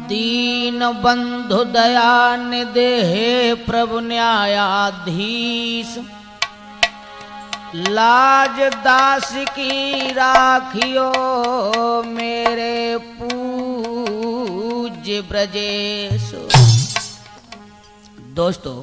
दीन बंधु दया निधे हे प्रभु न्यायाधीश, लाज दास की राखियो मेरे पूज्य ब्रजेश। दोस्तों,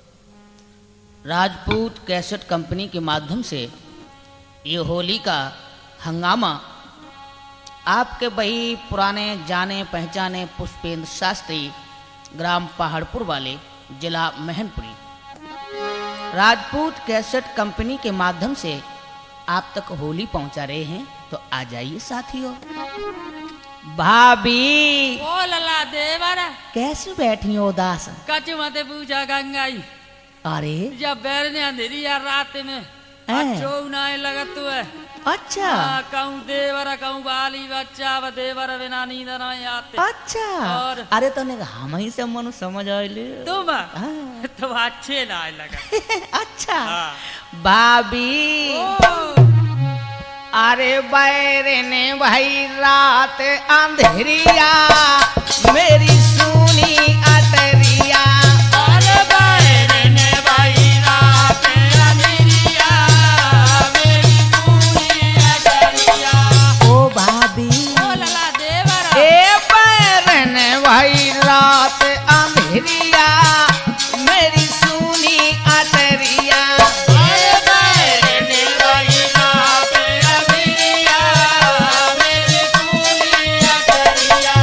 राजपूत कैसेट कंपनी के माध्यम से ये होली का हंगामा आपके वही पुराने जाने पहचाने पुष्पेंद्र शास्त्री, ग्राम पहाड़पुर वाले, जिला मैनपुरी, राजपूत कैसेट कंपनी के माध्यम से आप तक होली पहुंचा रहे हैं। तो आ जाइए साथियों। भाभी ओ लला देवरा कैसे बैठी हो उदास? कचु मते पूजा गंगाई अरे जब बैरने अंधेरी यार रात में अच्छो नाय लगत तू है। अच्छा कहूँ देवरा कहूँ बाली बच्चा व देवरा बिना नींद ना आते। अच्छा और अरे तो हम ही सब मनु समझ आइले तुम हाँ। तो अच्छे ना लगा। अच्छा हाँ। भाभी ओ, अरे बैरे ने भाई रात अंधेरिया मेरी सुनी अटरिया। अरे बैरने भाई रात अंधेरिया मेरी सुनी अटरिया। ओ भाभी ओ लला देवरा ए बैरे ने भाई रात अंधेरिया मेरी सुनी अटरिया। अरे बैरने भाई रात अंधेरिया मेरी सुनी अटरिया।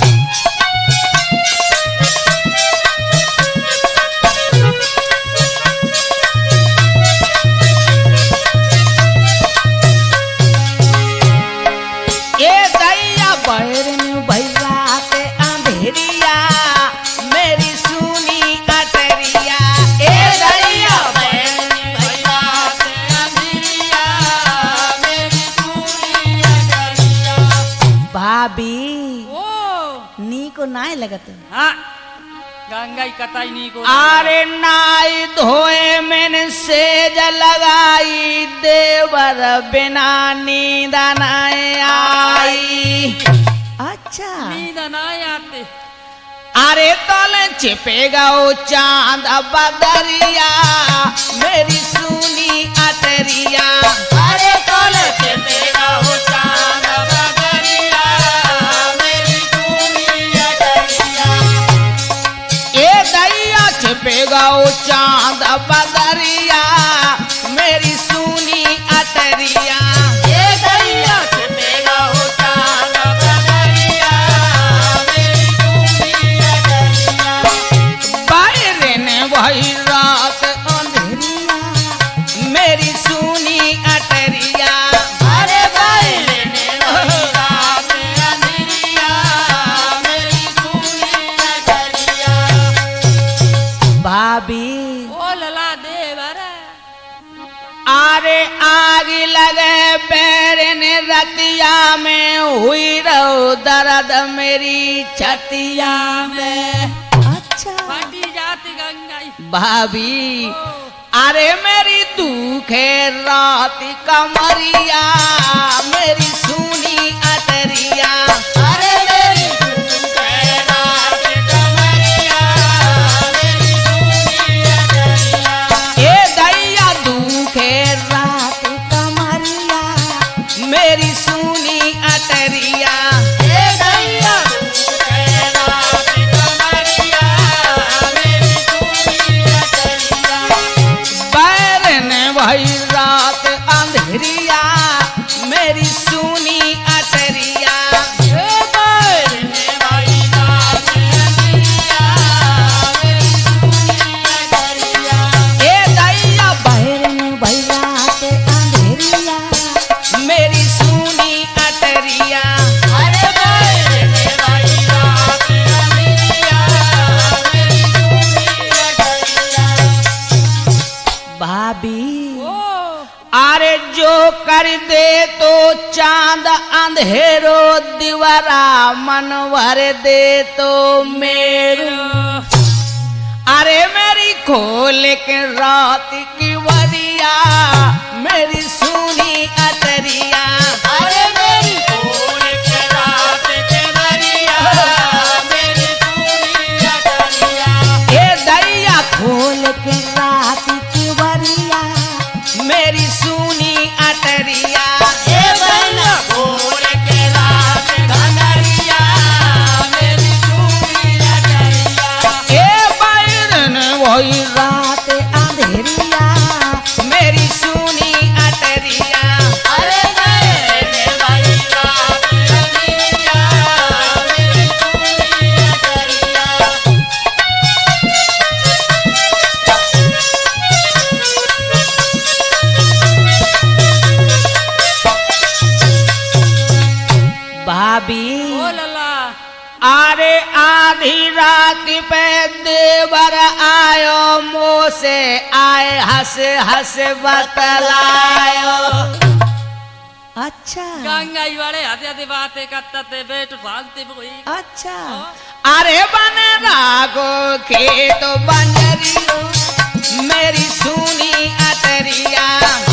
ए दैया बैरन भैया के अंधेरिया मेरी सुनी अटरिया। ए दैया बैरने भैया से अंधेरिया मेरी सुनी अटरिया। भाभी ओ नीको नाय लगत। हाँ गंगाई कताई नहीं को अरे नाई धोए मैंने सेज लगाई देवर बिना नींद नाय आई। अच्छा नींद ना आते। अरे तले छिपेगा ओ चांद बदरिया मेरी सुनी अटरिया। अरे तोले चेतेगा हो चांद बदरिया मेरी सुनी अटरिया। ए दैया छिपेगा ओ चांद बदरिया मेरी सुनी अटरिया। ये दैया चेतेगा हो चांद बदरिया मेरी सुनी अटरिया। बाहर ने वही रात अंधेरिया मेरी सुनी अटरिया। अरे बैरने वही रात अंधेरिया मेरी सुनी अटरिया। भाभी ओ लला देवरा आरे आग लगे पैरन रतिया में हुई रहो दर्द मेरी छतिया में। अच्छा फटी जाती गंगाई। भाभी ओ अरे मेरी दुखे रात कमरिया मेरी सुनी अटरिया। अरे मेरी रात कमरिया मेरी सुनी अटरिया। ए दैया दुखे रात कमरिया मेरी सुनी अटरिया। ये दैया रात कमरिया मेरी सुनी अटरिया। बैरन भाई रात अंधेरिया मेरी सुनी अटरिया। ये बैरने भाई रात अंधेरिया मेरी सुनी अटरिया। ए दैया बैरन भाई रात अंधेरिया मेरी सुनी अटरिया। अरे बैरने भाई रात अंधेरिया मेरी सुनी अटरिया। भाभी ओ अरे जो कर दे तो चांद अंधेरो दिवरा मन भर दे तो मेरू। अरे मेरी खोल के रात की वरिया मेरी सुनी अटरिया। अरे मेरी खोल के रात के वरिया मेरी भाभी ओ लला अरे आधी रात पे देवर आयो मुँह से आए हंस हंस बतलायो। अच्छा गंगाई वाले आते आते बातें करते बैठ भागते हुई अच्छा अरे बन रागो खेत बंजरियो मेरी सुनी अटरिया